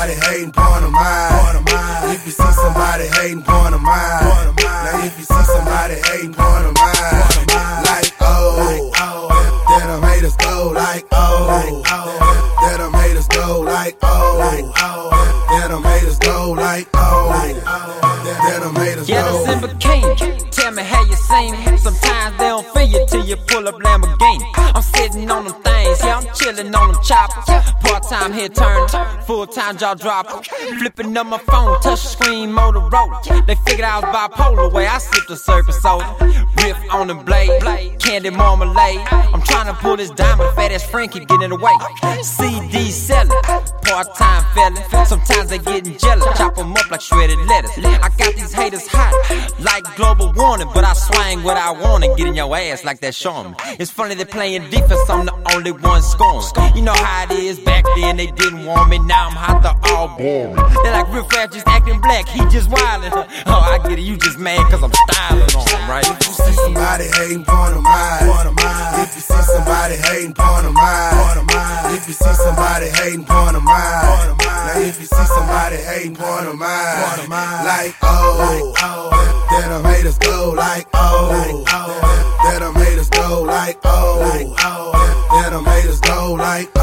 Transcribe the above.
somebody hating, point a mile. If you see somebody hating, point a mile. Now if you see somebody hating, point a mile. Like that them haters go like that them haters go like that them haters go like that them haters go. Yeah, the Simba King. Tell me how you seen me. Sometimes they don't feel you till you pull up Lamborghini. I'm sitting on them things, yeah, I'm chilling on them choppers. Part-time head turner, full-time jaw dropper. Flipping up my phone, touch screen Motorola. They figured I was bipolar, way I sipped a surface soda. Riff on the blade, candy marmalade. I'm trying to pull this diamond, fat ass Frankie get in the way. CD selling, part-time felon. Sometimes they getting jealous, chop them up like shredded lettuce. I got these haters hot, like global warning, but I swing what I want and get in your ass like that Sherman. It's funny they playing defense, I'm the only one scoring. You know how it is, back then they didn't want me, now I'm hot to all boring. They're like real fast, just acting black, he just wildin'. Oh, I get it, you just mad cause I'm styling on him, right? If you see somebody hating, point a mile. If you see somebody hating, point a mile. If you see somebody hating, point a mile. Now if you see somebody hating, point a mile. Like that them haters go like that them haters go like that them haters go like